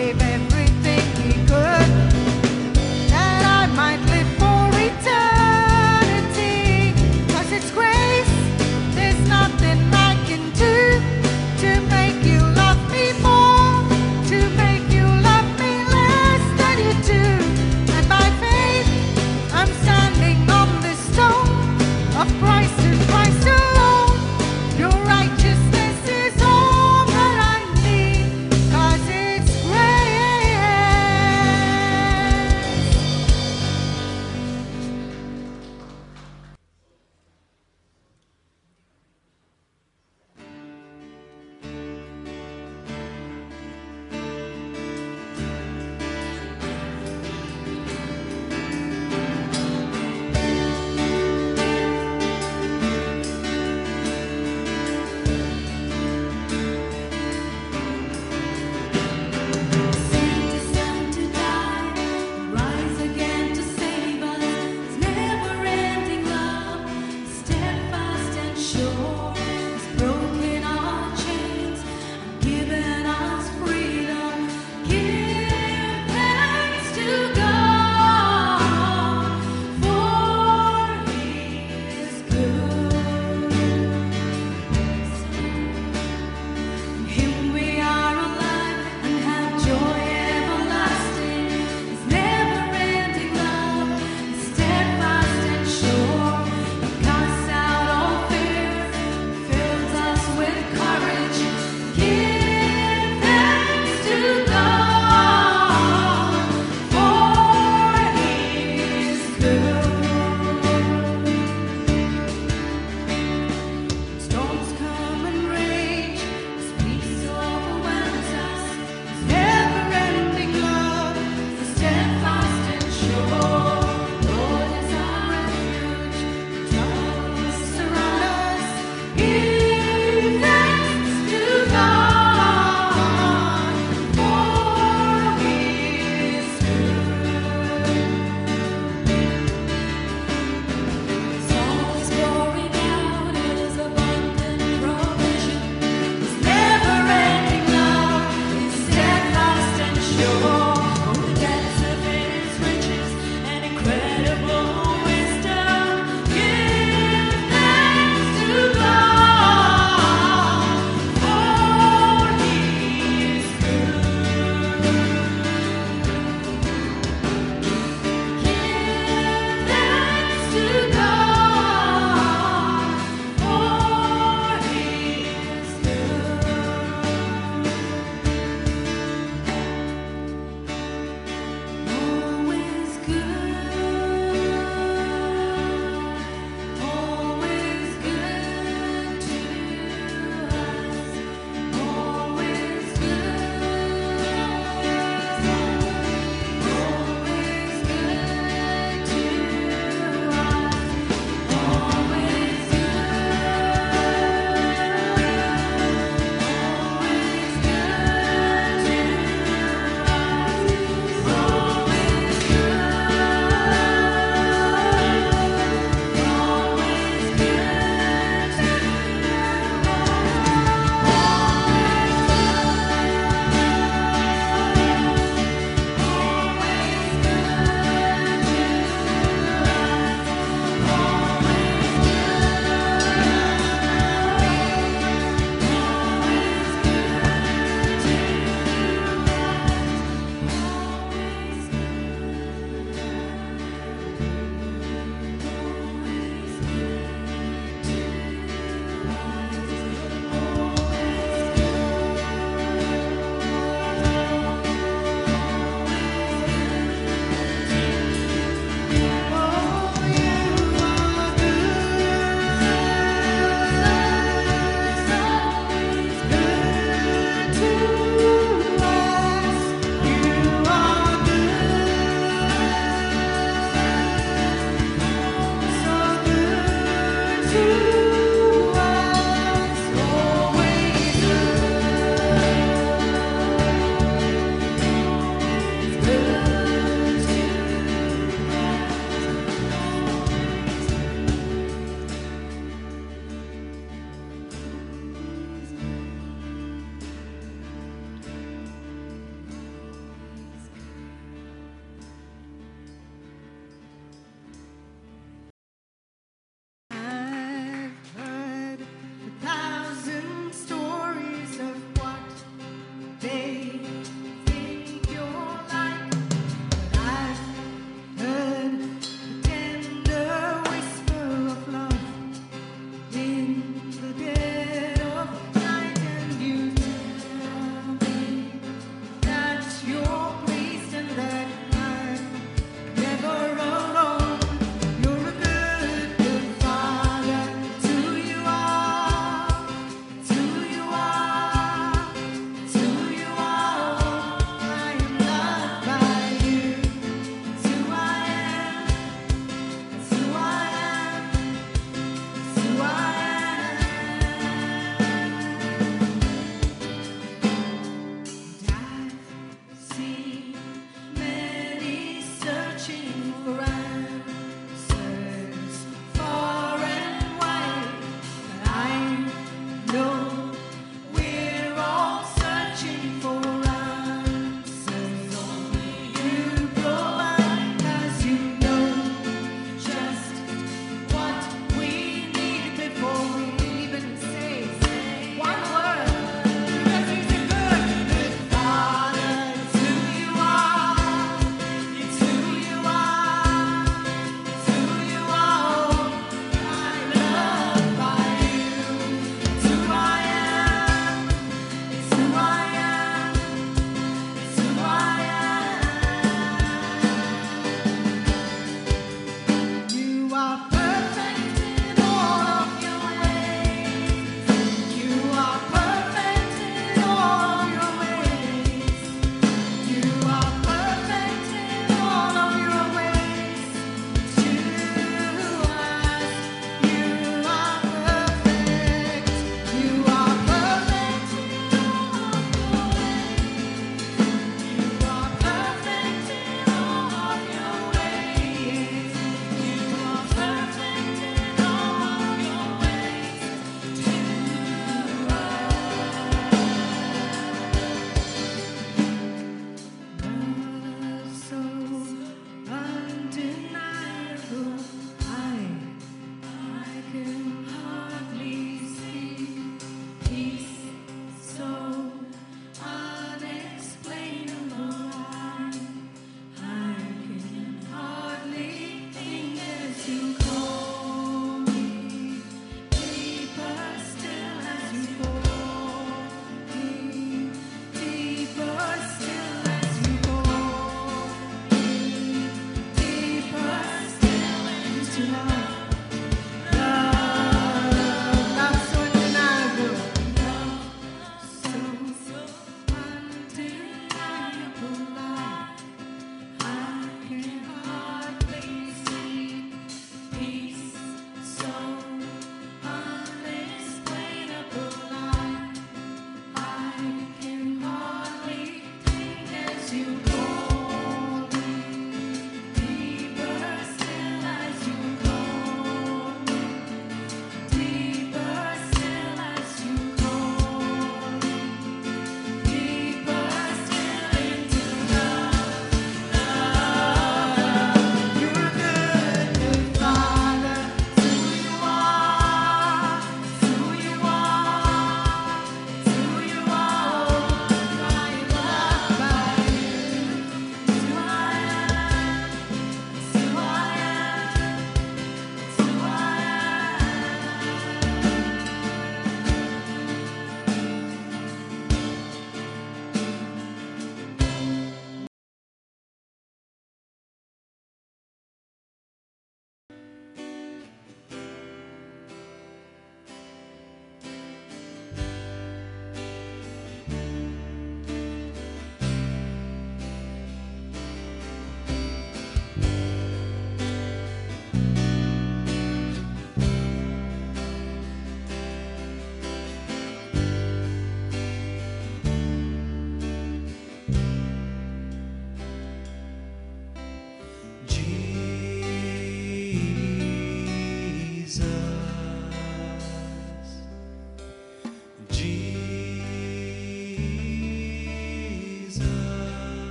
gave everything he could, that I might live for eternity. 'Cause it's grace, there's nothing I can do to make you love me more, to make you love me less than you do. And by faith, I'm standing on the stone of Christ and Christ alone. Your righteousness is all that I need, 'cause it's grace.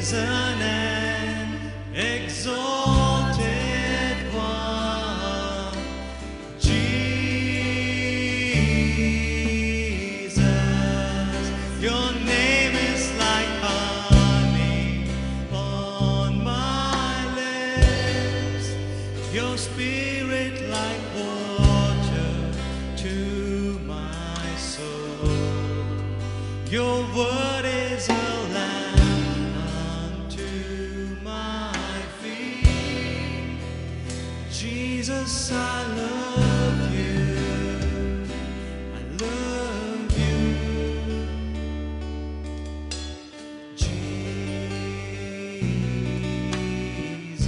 risen and exalted one, Jesus. Your name is like honey on my lips, your spirit like water to my soul. Your word is a lamp unto my feet. Jesus, I love you. I love you. Jesus.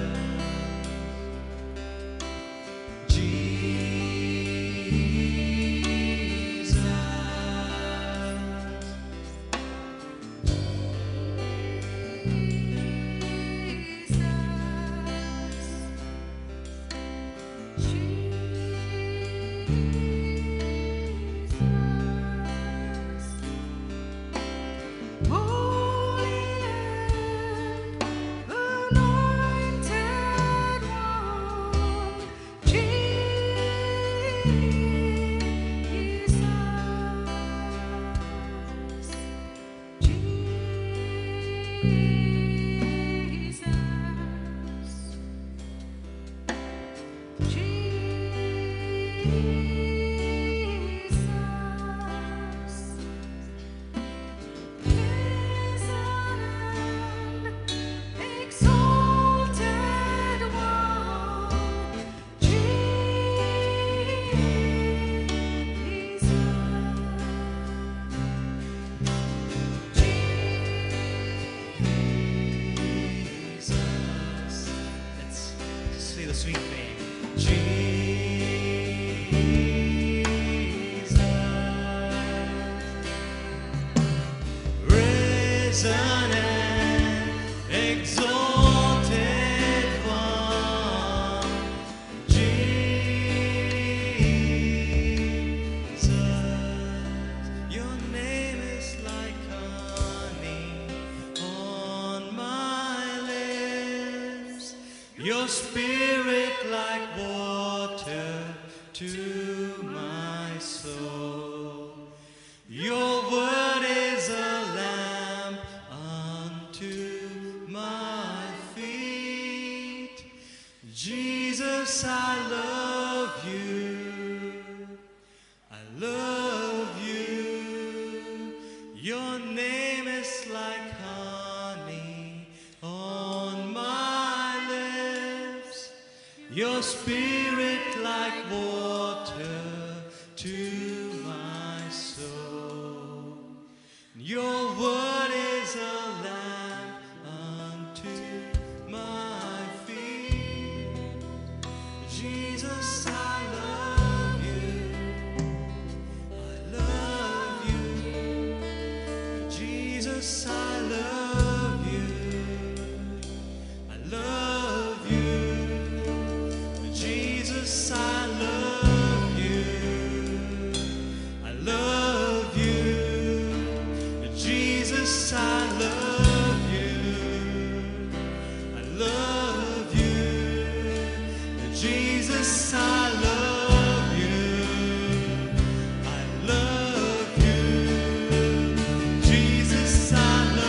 The sweet name, Jesus, risen and exalted one, Jesus. Your name is like honey on my lips, your spirit like water to my soul. Your word is a lamp unto my feet. Jesus, I love you. I love you. Your name is like honey on my lips, your spirit like water to my soul. Your word is a lamp unto my feet. Jesus, I love you. I love you. Jesus, I love you. I love you. Jesus, I love you. I love you. Jesus, I love you. I love you. Jesus, I love you. I love you. Jesus, I love you.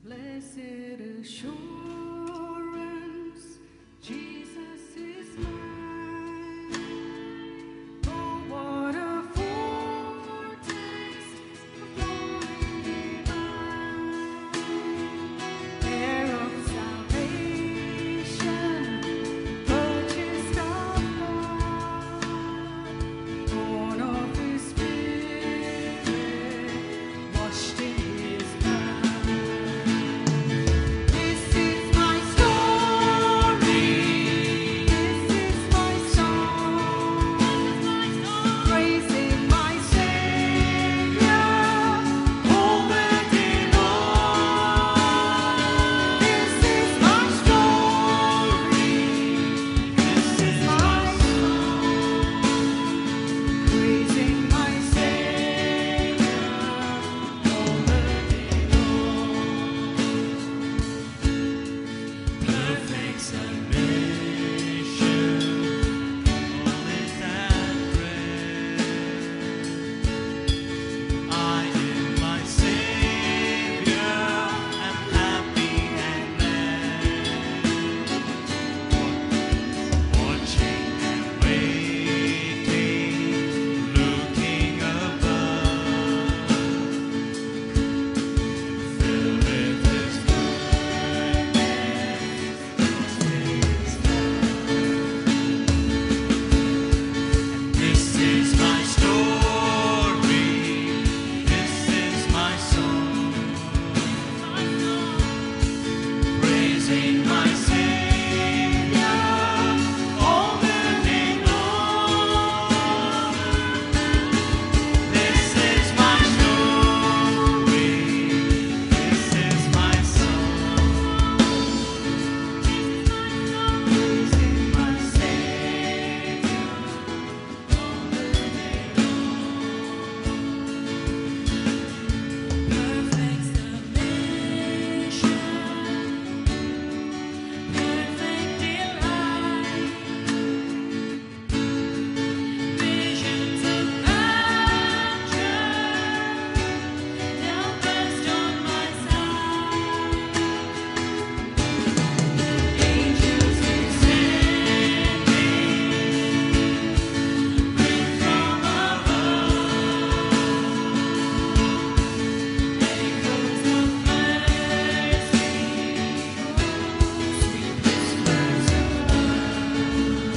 Blessed assurance, Jesus is mine. Oh, what a foretaste of glory divine, heir of salvation, purchased of God, born of His Spirit, washed in His blood. This is my story. This is my song. Praising my Savior all the day long. This is my story. This is my song. Praising my Savior all the day long. Perfect submission, all is at rest. I in my Savior am happy and glad, watching and waiting, looking above, filled with His This is my story, this is my song, praising my Savior all the day long. This is my story, this is my song, praising my Savior all the day long. Perfect submission, perfect delight, visions of rapture now burst on my sight. Angels descending, bring from above. Echoes of mercy, sweet whispers of love.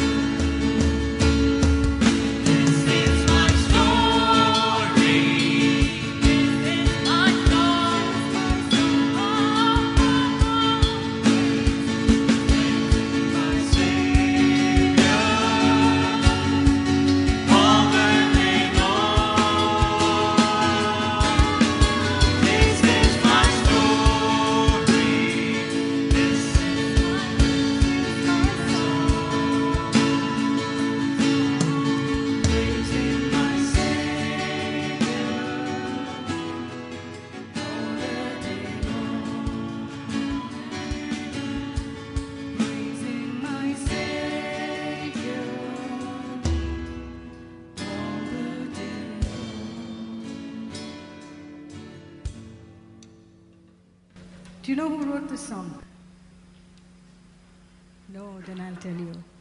This is my story, This is my song, my Savior all the day long. This is my story, this is my song, praising my Savior all the day long. Praising my Savior all the day long. Do you know who wrote this song? No, then I'll tell you.